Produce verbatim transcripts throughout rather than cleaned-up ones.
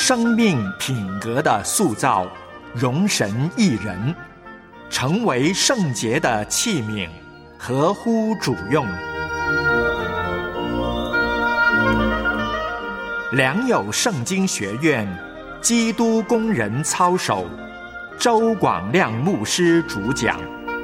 生命品格的塑造，容神一人，成为圣洁的器皿，合乎主用。良友圣经学院基督工人操守，周广亮牧师主讲。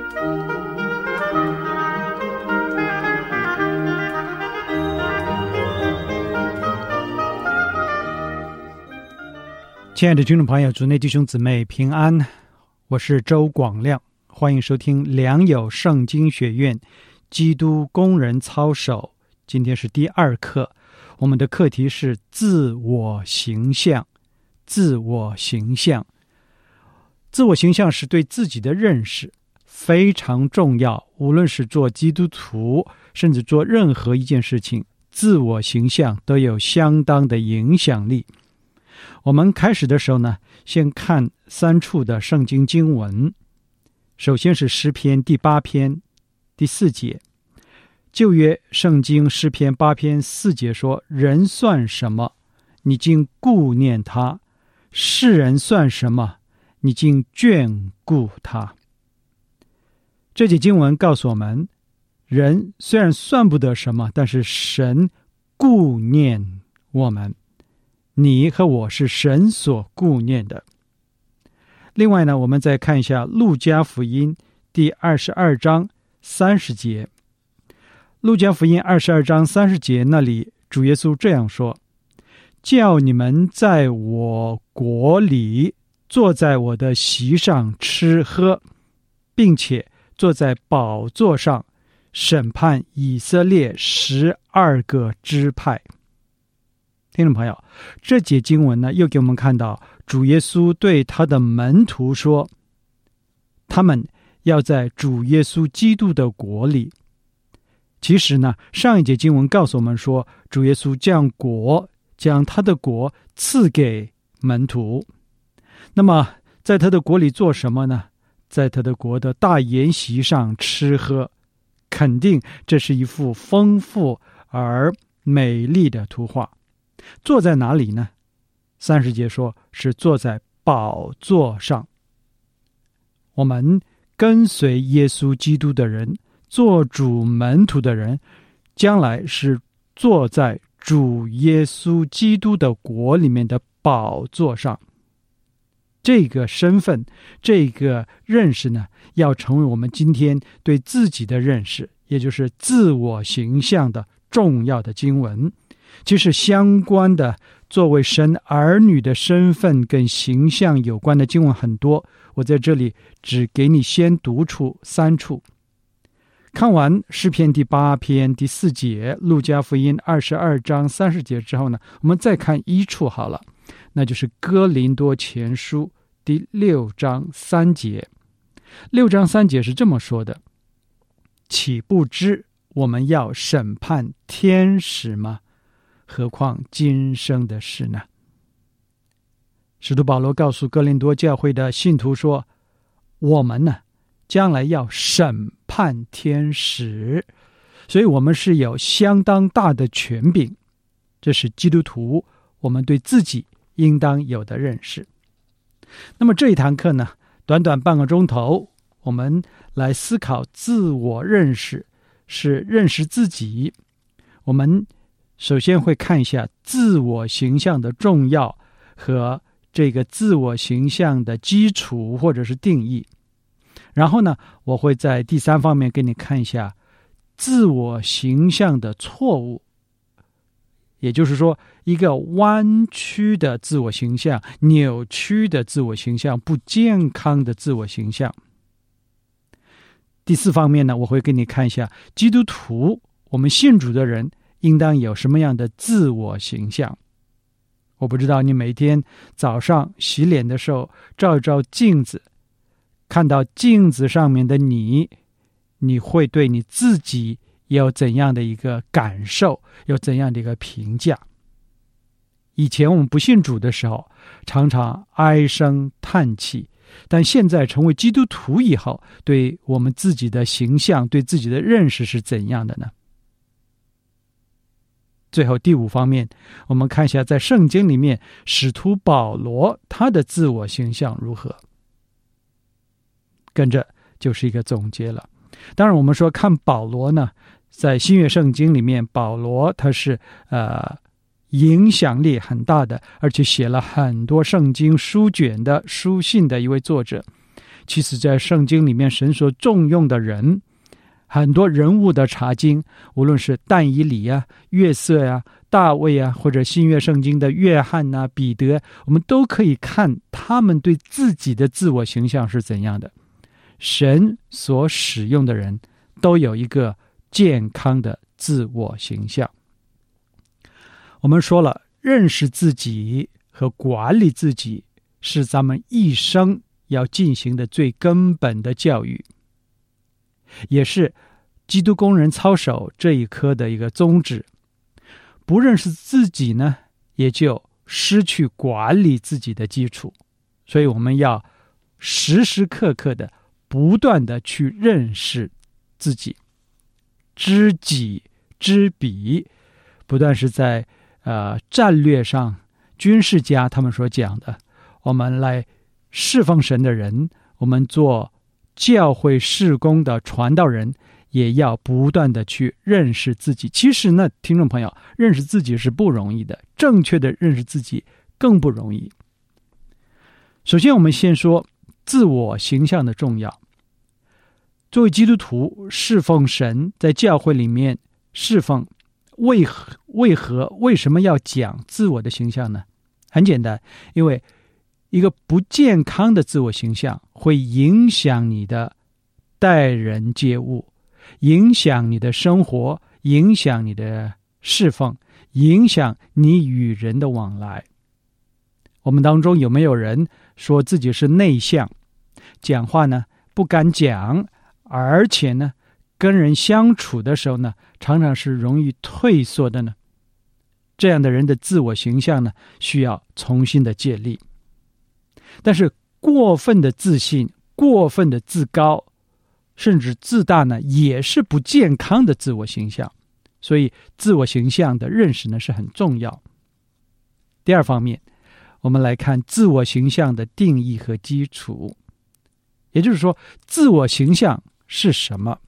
亲爱的听众朋友，主内弟兄姊妹平安，我是周广亮，欢迎收听良友圣经学院基督工人操守。今天是第二课，我们的课题是自我形象。自我形象，自我形象是对自己的认识非常重要，无论是做基督徒，甚至做任何一件事情，自我形象都有相当的影响力。我们开始的时候呢，先看三处的圣经经文。首先是诗篇第八篇第四节，旧约圣经诗篇八篇四节说：人算什么，你竟顾念他；世人算什么，你竟眷顾他。这节经文告诉我们，人虽然算不得什么，但是神顾念我们，你和我是神所顾念的。另外呢，我们再看一下路加福音第二十二章三十节。路加福音二十二章三十节那里，主耶稣这样说：叫你们在我国里坐在我的席上吃喝，并且坐在宝座上审判以色列十二个支派。听众朋友，这节经文呢，又给我们看到主耶稣对他的门徒说，他们要在主耶稣基督的国里。其实呢，上一节经文告诉我们说，主耶稣将国将他的国赐给门徒。那么在他的国里做什么呢？在他的国的大筵席上吃喝，肯定这是一幅丰富而美丽的图画。坐在哪里呢？三十节说是坐在宝座上。我们跟随耶稣基督的人，做主门徒的人，将来是坐在主耶稣基督的国里面的宝座上。这个身份，这个认识呢，要成为我们今天对自己的认识，也就是自我形象的重要的经文。其实相关的作为神儿女的身份跟形象有关的经文很多，我在这里只给你先读出三处。看完诗篇第八篇第四节，路加福音二十二章三十节之后呢，我们再看一处好了，那就是哥林多前书第六章三节。六章三节是这么说的：岂不知我们要审判天使吗？何况今生的事呢？使徒保罗告诉哥林多教会的信徒说，我们呢，将来要审判天使，所以我们是有相当大的权柄，这是基督徒我们对自己应当有的认识。那么这一堂课呢，短短半个钟头，我们来思考自我认识，是认识自己。我们首先会看一下自我形象的重要和这个自我形象的基础或者是定义。然后呢，我会在第三方面给你看一下自我形象的错误，也就是说一个弯曲的自我形象、扭曲的自我形象、不健康的自我形象。第四方面呢，我会给你看一下基督徒我们信主的人应当有什么样的自我形象。我不知道你每天早上洗脸的时候照一照镜子，看到镜子上面的你，你会对你自己有怎样的一个感受，有怎样的一个评价。以前我们不信主的时候常常唉声叹气，但现在成为基督徒以后，对我们自己的形象，对自己的认识是怎样的呢？ 最后第五方面，我们看一下在圣经里面使徒保罗他的自我形象如何。跟着就是一个总结了。当然我们说看保罗呢，在新约圣经里面，保罗他是呃影响力很大的，而且写了很多圣经书卷的书信的一位作者。其实在圣经里面神所重用的人，很多人物的查经，无论是但以理啊、约瑟啊、大卫啊，或者新约圣经的约翰啊、彼得，我们都可以看他们对自己的自我形象是怎样的。神所使用的人都有一个健康的自我形象。我们说了，认识自己和管理自己是咱们一生要进行的最根本的教育，也是基督工人操守这一科的一个宗旨。不认识自己呢，也就失去管理自己的基础。所以我们要时时刻刻的不断的去认识自己，知己知彼，不断是在呃战略上，军事家他们所讲的，我们来侍奉神的人，我们做教会事工的传道人，也要不断的去认识自己。其实呢，听众朋友，认识自己是不容易的，正确的认识自己更不容易。首先我们先说自我形象的重要。作为基督徒侍奉神，在教会里面侍奉，为何为何为什么要讲自我的形象呢？很简单，因为一个不健康的自我形象会影响你的待人接物，影响你的生活，影响你的侍奉，影响你与人的往来。我们当中有没有人说自己是内向，讲话呢不敢讲，而且呢跟人相处的时候呢常常是容易退缩的呢？这样的人的自我形象呢需要重新的建立。但是过分的自信，过分的自高，甚至自大呢，也是不健康的自我形象。所以自我形象的认识呢是很重要。第二方面，我们来看自我形象的定义和基础。也就是说，自我形象是什么？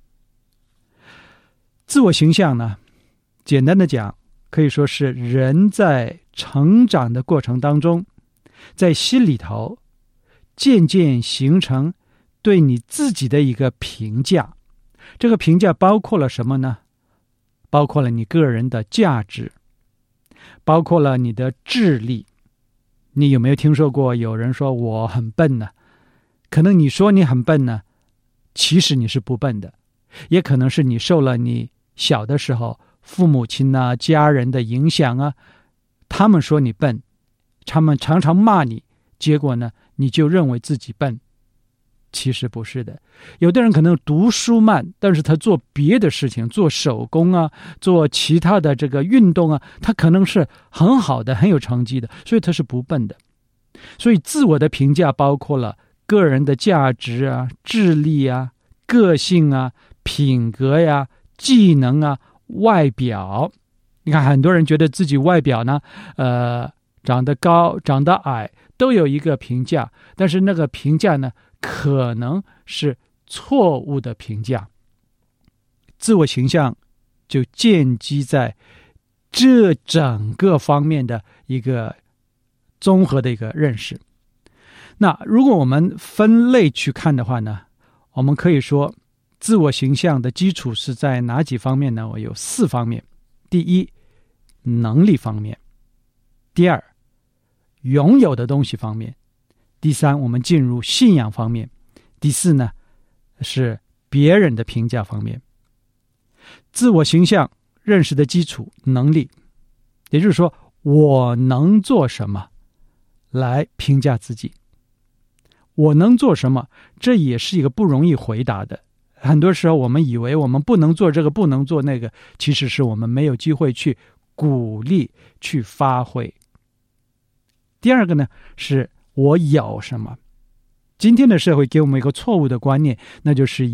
自我形象呢，简单的讲，可以说是人在成长的过程当中，在心里头渐渐形成对你自己的一个评价。这个评价包括了什么呢？包括了你个人的价值，包括了你的智力。你有没有听说过有人说我很笨呢？可能你说你很笨呢，其实你是不笨的，也可能是你受了你小的时候父母亲啊、家人的影响啊，他们说你笨，他们常常骂你，结果呢你就认为自己笨。其实不是的。有的人可能读书慢，但是他做别的事情，做手工啊，做其他的这个运动啊，他可能是很好的，很有成绩的，所以他是不笨的。所以自我的评价包括了个人的价值啊、智力啊、个性啊、品格呀、技能啊、外表。你看很多人觉得自己外表呢呃，长得高长得矮都有一个评价，但是那个评价呢可能是错误的评价。自我形象就建基在这整个方面的一个综合的一个认识。那如果我们分类去看的话呢，我们可以说自我形象的基础是在哪几方面呢？我有四方面。第一，能力方面；第二，拥有的东西方面；第三，我们进入信仰方面；第四呢，是别人的评价方面。自我形象认识的基础，能力，也就是说我能做什么来评价自己。我能做什么，这也是一个不容易回答的。很多时候我们以为我们不能做这个，不能做那个，其实是我们没有机会去鼓励去发挥。第二个呢，是我有什么。今天的社会给我们一个错误的观念，那就是以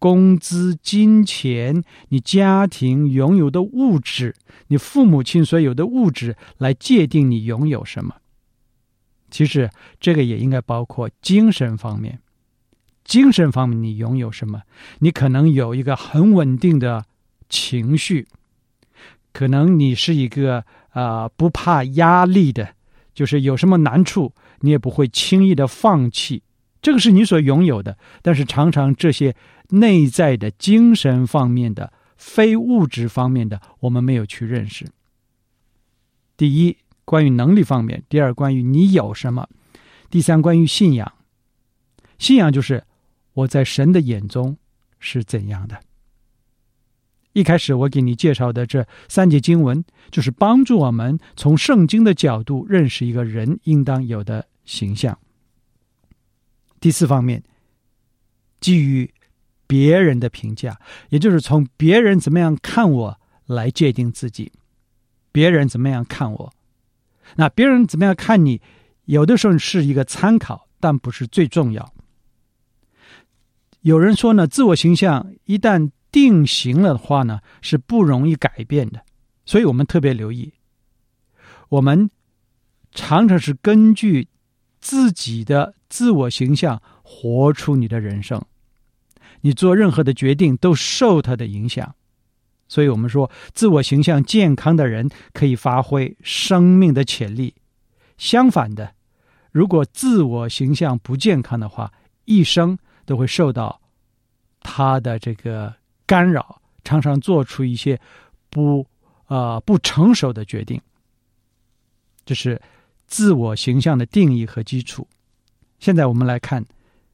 工资、金钱，你家庭拥有的物质，你父母亲所有的物质来界定你拥有什么。其实这个也应该包括精神方面。精神方面你拥有什么？你可能有一个很稳定的情绪，可能你是一个呃不怕压力的，就是有什么难处你也不会轻易的放弃，这个是你所拥有的。但是常常这些内在的精神方面的非物质方面的我们没有去认识。第一，关于能力方面；第二，关于你有什么；第三，关于信仰。信仰就是我在神的眼中是怎样的。一开始我给你介绍的这三节经文，就是帮助我们从圣经的角度认识一个人应当有的形象。第四方面，基于别人的评价，也就是从别人怎么样看我来界定自己。别人怎么样看我，那别人怎么样看你，有的时候是一个参考，但不是最重要。有人说呢，自我形象一旦定型了的话呢，是不容易改变的。所以我们特别留意，我们常常是根据自己的自我形象活出你的人生，你做任何的决定都受它的影响。所以我们说，自我形象健康的人可以发挥生命的潜力。相反的，如果自我形象不健康的话，一生都会受到他的这个干扰，常常做出一些不呃不成熟的决定。这是自我形象的定义和基础。现在我们来看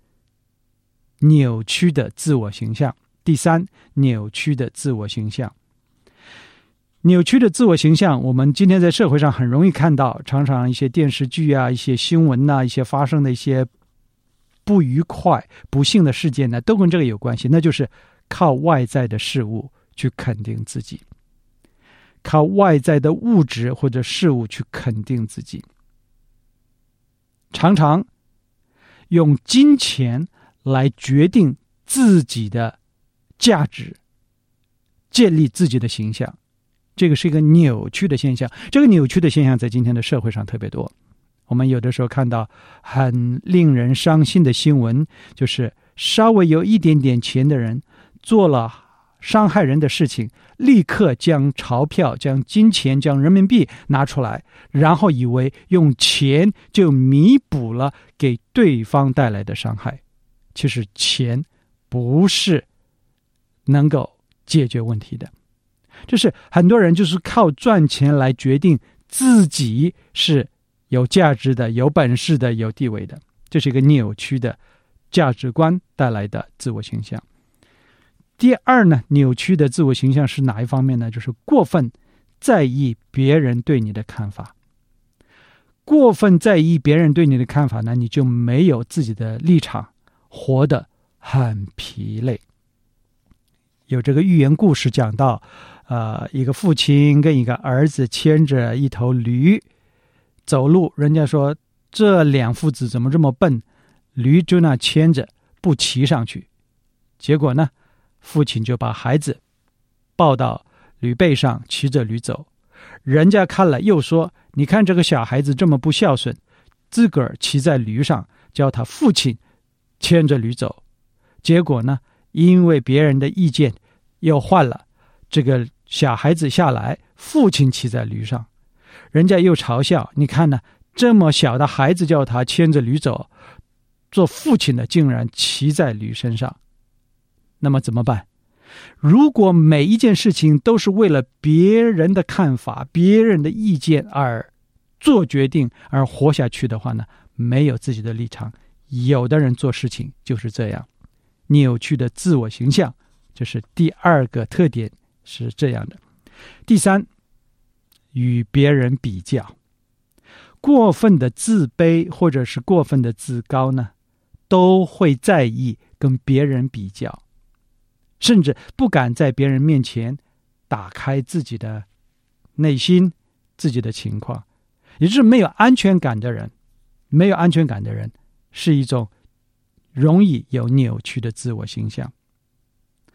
扭曲的自我形象。第三，扭曲的自我形象。扭曲的自我形象，我们今天在社会上很容易看到，常常一些电视剧啊，一些新闻啊，一些发生的一些不愉快、不幸的事件呢，都跟这个有关系。那就是靠外在的事物去肯定自己，靠外在的物质或者事物去肯定自己，常常用金钱来决定自己的价值，建立自己的形象。这个是一个扭曲的现象。这个扭曲的现象在今天的社会上特别多。我们有的时候看到很令人伤心的新闻，就是稍微有一点点钱的人做了伤害人的事情，立刻将钞票、将金钱、将人民币拿出来，然后以为用钱就弥补了给对方带来的伤害。其实钱不是能够解决问题的。就是很多人就是靠赚钱来决定自己是有价值的、有本事的、有地位的。这是一个扭曲的价值观带来的自我形象。第二呢，扭曲的自我形象是哪一方面呢？就是过分在意别人对你的看法。过分在意别人对你的看法呢，你就没有自己的立场，活得很疲累。有这个寓言故事讲到，呃，一个父亲跟一个儿子牵着一头驴走路，人家说这两父子怎么这么笨，驴就那牵着不骑上去。结果呢，父亲就把孩子抱到驴背上，骑着驴走。人家看了又说，你看这个小孩子这么不孝顺，自个儿骑在驴上，叫他父亲牵着驴走。结果呢，因为别人的意见又换了，这个小孩子下来，父亲骑在驴上，人家又嘲笑，你看呢，这么小的孩子叫他牵着驴走，做父亲的竟然骑在驴身上。那么怎么办？如果每一件事情都是为了别人的看法、别人的意见而做决定而活下去的话呢，没有自己的立场。有的人做事情就是这样，扭曲的自我形象，这是第二个特点，是这样的。第三，与别人比较。过分的自卑或者是过分的自高呢，都会在意跟别人比较，甚至不敢在别人面前打开自己的内心、自己的情况。也就是没有安全感的人，没有安全感的人是一种容易有扭曲的自我形象。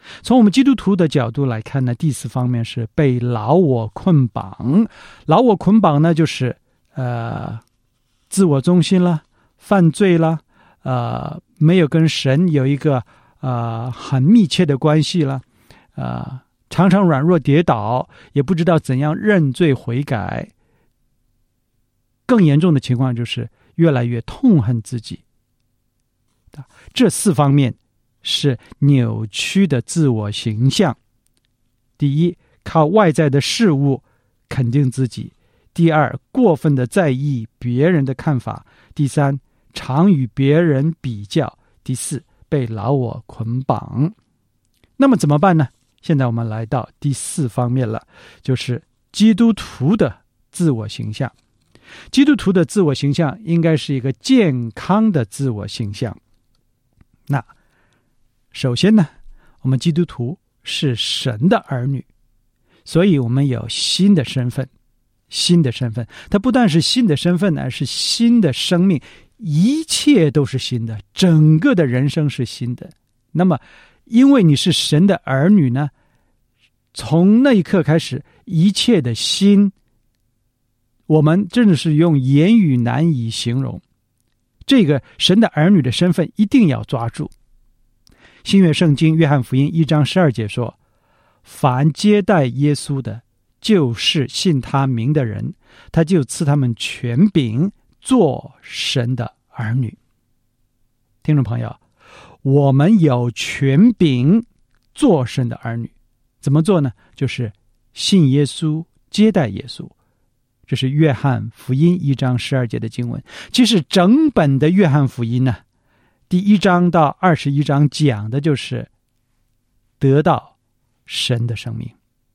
从我们基督徒的角度来看呢，第四方面是被老我捆绑。老我捆绑呢，就是呃自我中心啦，犯罪啦，呃没有跟神有一个呃很密切的关系啦，呃常常软弱跌倒，也不知道怎样认罪悔改。更严重的情况就是越来越痛恨自己。这四方面是扭曲的自我形象。第一，靠外在的事物肯定自己；第二，过分的在意别人的看法；第三，常与别人比较；第四，被老我捆绑。那么怎么办呢？现在我们来到第四方面了，就是基督徒的自我形象。基督徒的自我形象应该是一个健康的自我形象。那首先呢，我们基督徒是神的儿女，所以我们有新的身份。新的身份，它不但是新的身份，而是新的生命，一切都是新的，整个的人生是新的。那么因为你是神的儿女呢，从那一刻开始，一切的新，我们真的是用言语难以形容。这个神的儿女的身份一定要抓住。新约圣经约翰福音一章十二节说，凡接待耶稣的，就是信他名的人，他就赐他们权柄做神的儿女。听众朋友，我们有权柄做神的儿女，怎么做呢？就是信耶稣，接待耶稣。这是约翰福音一章十二节的经文。其实整本的约翰福音呢，第一章到二十一章讲的就是得到神的生命。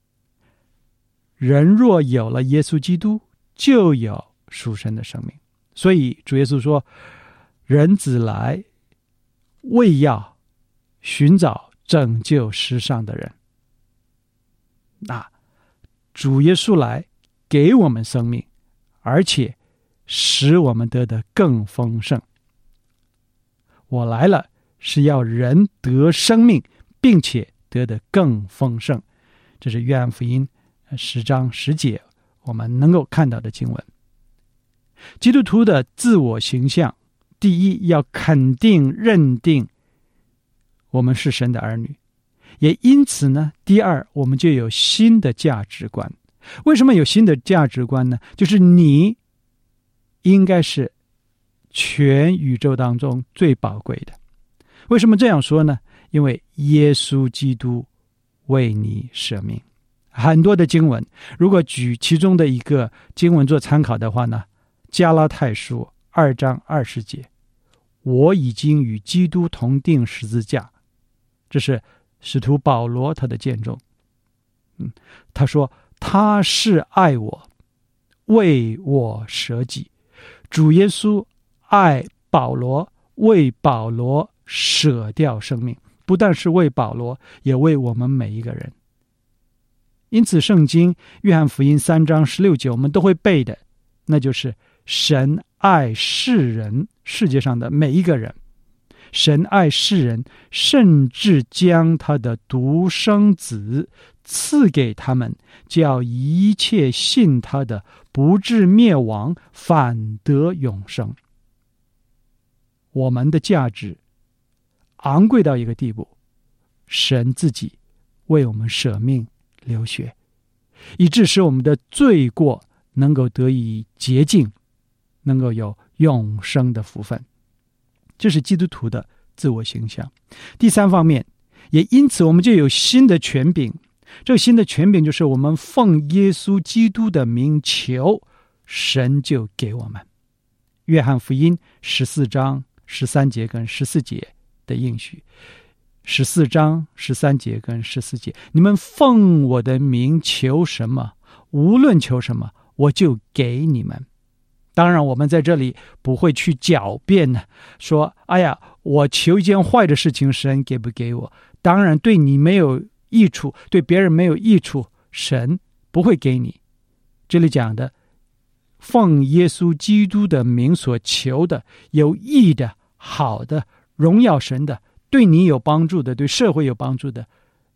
人若有了耶稣基督，就有属神的生命。所以主耶稣说，人子来为要寻找拯救世上的人。那主耶稣来给我们生命，而且使我们得的更丰盛。我来了是要人得生命，并且得的更丰盛。这是约翰福音十章十节我们能够看到的经文。基督徒的自我形象，第一，要肯定认定我们是神的儿女，也因此呢，第二，我们就有新的价值观。为什么有新的价值观呢？就是你应该是全宇宙当中最宝贵的。为什么这样说呢？因为耶稣基督为你舍命。很多的经文，如果举其中的一个经文做参考的话呢，加拉太书二章二十节，我已经与基督同定十字架。这是使徒保罗他的见证。嗯，他说他是爱我，为我舍己。主耶稣爱保罗，为保罗舍掉生命，不但是为保罗，也为我们每一个人。因此圣经约翰福音三章十六节我们都会背的，那就是神爱世人，世界上的每一个人。神爱世人，甚至将他的独生子赐给他们，叫一切信他的不至灭亡，反得永生。我们的价值昂贵到一个地步，神自己为我们舍命流血，以致使我们的罪过能够得以洁净，能够有永生的福分。这是基督徒的自我形象。第三方面，也因此我们就有新的权柄。这个新的权柄就是我们奉耶稣基督的名求，神就给我们。约翰福音十四章十三节跟十四节的应许，十四章十三节跟十四节，你们奉我的名求什么，无论求什么，我就给你们。当然我们在这里不会去狡辩呢，说哎呀，我求一件坏的事情，神给不给我？当然对你没有益处，对别人没有益处，神不会给你。这里讲的奉耶稣基督的名所求的，有益的、好的、荣耀神的，对你有帮助的，对社会有帮助的，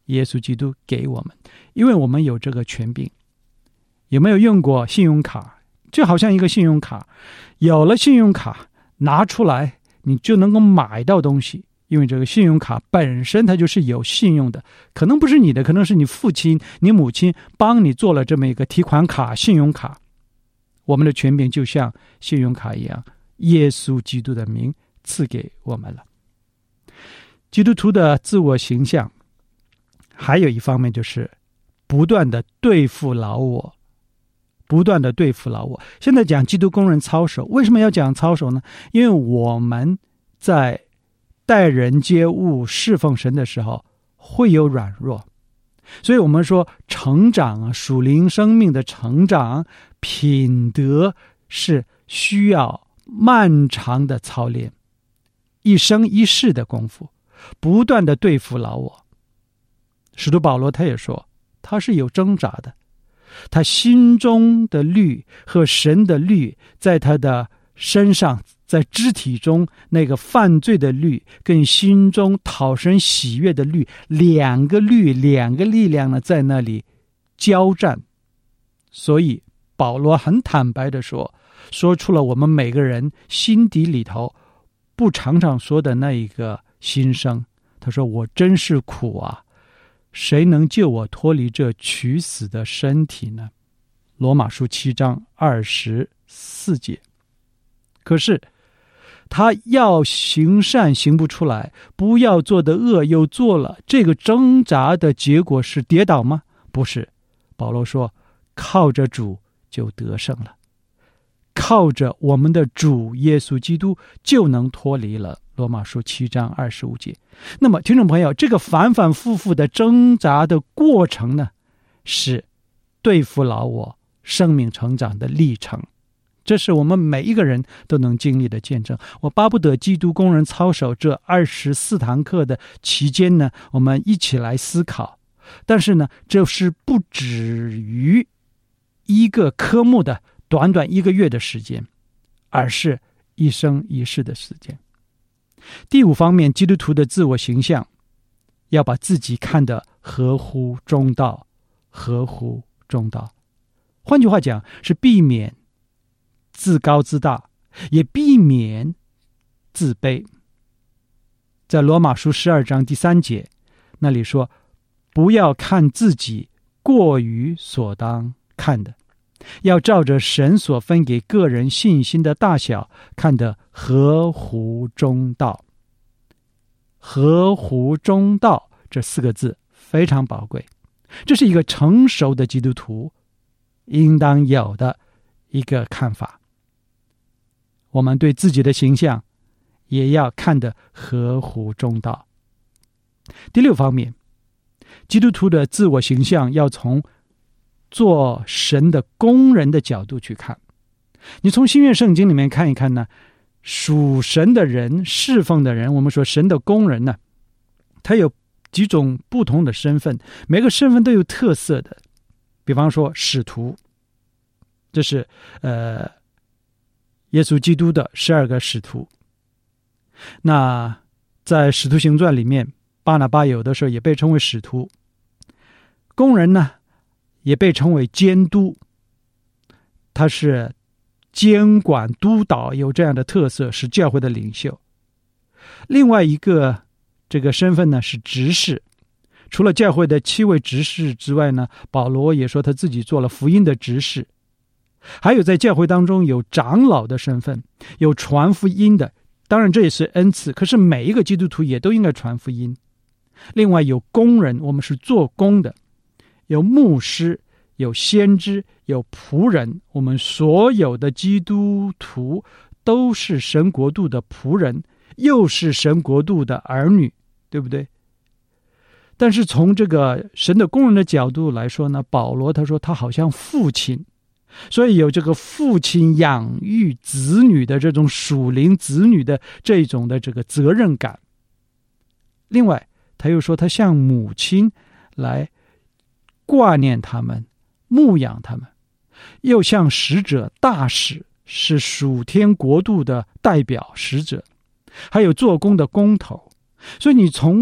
耶稣基督给我们，因为我们有这个权柄。有没有用过信用卡？就好像一个信用卡，有了信用卡拿出来你就能够买到东西，因为这个信用卡本身它就是有信用的，可能不是你的，可能是你父亲你母亲帮你做了这么一个提款卡信用卡。我们的权柄就像信用卡一样，耶稣基督的名赐给我们了。基督徒的自我形象还有一方面就是不断的对付老我，不断的对付老我。现在讲基督工人操守，为什么要讲操守呢？因为我们在待人接物侍奉神的时候会有软弱，所以我们说成长啊，属灵生命的成长品德是需要漫长的操练，一生一世的功夫，不断的对付老我。使徒保罗他也说他是有挣扎的，他心中的律和神的律在他的身上，在肢体中那个犯罪的律跟心中讨神喜悦的律，两个律两个力量呢在那里交战。所以保罗很坦白的说说出了我们每个人心底里头不常常说的那一个心声。他说我真是苦啊，谁能救我脱离这取死的身体呢？罗马书七章二十四节。可是他要行善行不出来，不要做的恶又做了，这个挣扎的结果是跌倒吗？不是。保罗说靠着主就得胜了，靠着我们的主耶稣基督就能脱离了。罗马书七章二十五节。那么听众朋友，这个反反复复的挣扎的过程呢，是对付老我生命成长的历程，这是我们每一个人都能经历的见证。我巴不得基督工人操守这二十四堂课的期间呢，我们一起来思考。但是呢，这是不止于一个科目的短短一个月的时间，而是一生一世的时间。第五方面，基督徒的自我形象要把自己看得合乎中道，合乎中道。换句话讲，是避免自高自大，也避免自卑。在罗马书十二章第三节那里说，不要看自己过于所当看的，要照着神所分给个人信心的大小看得合乎中道。合乎中道这四个字非常宝贵，这是一个成熟的基督徒应当有的一个看法。我们对自己的形象也要看得合乎中道。第六方面，基督徒的自我形象要从做神的工人的角度去看。你从新约圣经里面看一看呢，属神的人，侍奉的人，我们说神的工人呢，他有几种不同的身份，每个身份都有特色的。比方说使徒，这是呃耶稣基督的十二个使徒。那在使徒行传里面，巴拿巴有的时候也被称为使徒。工人呢也被称为监督，他是监管督导，有这样的特色，是教会的领袖。另外一个这个身份呢是执事，除了教会的七位执事之外呢，保罗也说他自己做了福音的执事。还有在教会当中有长老的身份，有传福音的，当然这也是恩赐，可是每一个基督徒也都应该传福音。另外有工人，我们是做工的，有牧师，有先知，有仆人，我们所有的基督徒都是神国度的仆人，又是神国度的儿女，对不对？但是从这个神的工人的角度来说呢，保罗他说他好像父亲，所以有这个父亲养育子女的这种属灵子女的这种的这个责任感。另外他又说他像母亲来挂念他们，牧养他们，又像使者大使，是属天国度的代表使者，还有做工的工头。所以你从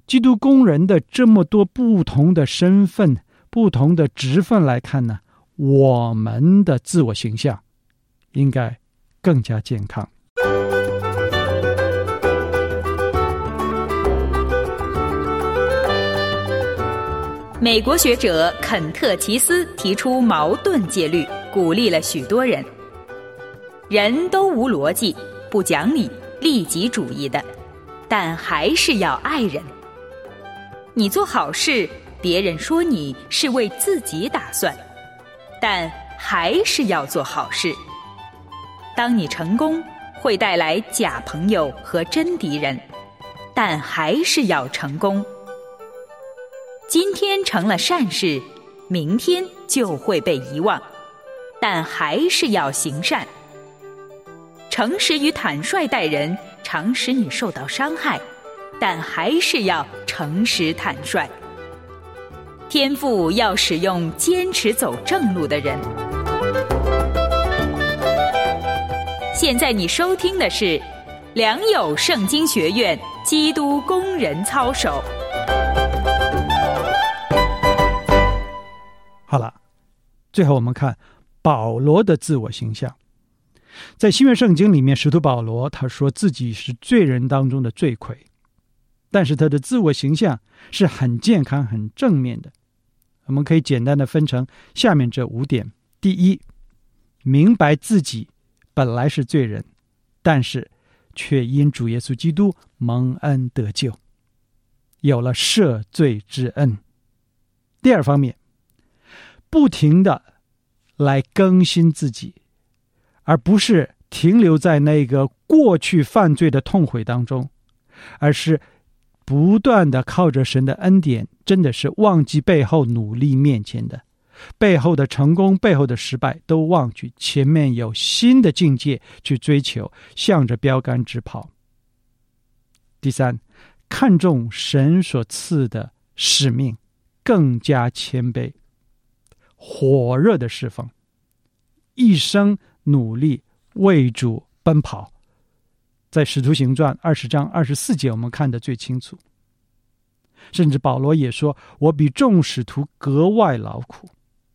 基督工人的这么多不同的身份、不同的职分来看呢，我们的自我形象应该更加健康。 美国学者肯特奇斯提出矛盾戒律，鼓励了许多人。人都无逻辑、不讲理、利己主义的，但还是要爱人。你做好事，别人说你是为自己打算，但还是要做好事。当你成功，会带来假朋友和真敌人，但还是要成功。今天成了善事，明天就会被遗忘，但还是要行善。诚实与坦率待人，常使你受到伤害，但还是要诚实坦率。天父要使用坚持走正路的人。现在你收听的是良友圣经学院基督工人操守。 好了，最后我们看保罗的自我形象。在新约圣经里面，使徒保罗他说自己是罪人当中的罪魁，但是他的自我形象是很健康很正面的。我们可以简单的分成下面这五点。第一，明白自己本来是罪人，但是却因主耶稣基督蒙恩得救，有了赦罪之恩。第二方面，不停的来更新自己，而不是停留在那个过去犯罪的痛悔当中，而是不断的靠着神的恩典，真的是忘记背后，努力面前的，背后的成功，背后的失败都忘记，前面有新的境界去追求，向着标杆直跑。第三，看重神所赐的使命，更加谦卑，火热的侍奉，一生努力为主奔跑。在使徒行传二十章二十四节我们看得最清楚，甚至保罗也说，我比众使徒格外劳苦。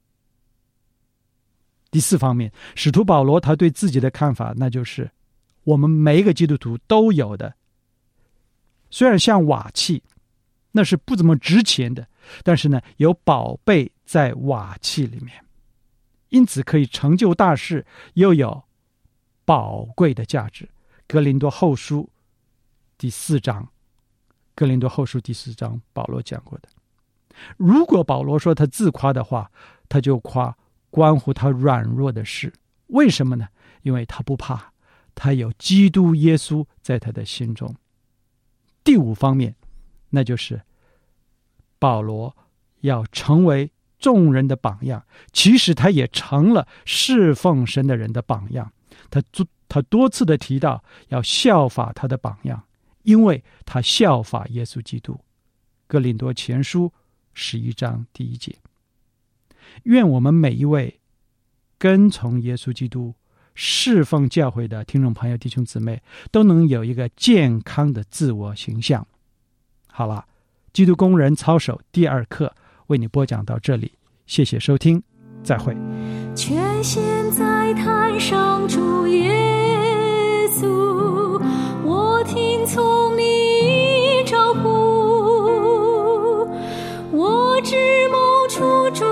第四方面，使徒保罗他对自己的看法，那就是我们每一个基督徒都有的，虽然像瓦器，那是不怎么值钱的，但是呢，有宝贝在瓦器里面，因此可以成就大事，又有宝贵的价值。哥林多后书第四章，哥林多后书第四章保罗讲过的。如果保罗说他自夸的话，他就夸关乎他软弱的事。为什么呢？因为他不怕，他有基督耶稣在他的心中。第五方面，那就是保罗要成为众人的榜样，其实他也成了侍奉神的人的榜样。他他多次的提到要效法他的榜样，因为他效法耶稣基督。哥林多前书十一章第一节。愿我们每一位跟从耶稣基督侍奉教会的听众朋友弟兄姊妹，都能有一个健康的自我形象。好了，基督工人操守第二课为你播讲到这里，谢谢收听，再会。 全现在坛上主耶稣，我听从你招呼，我只谋处主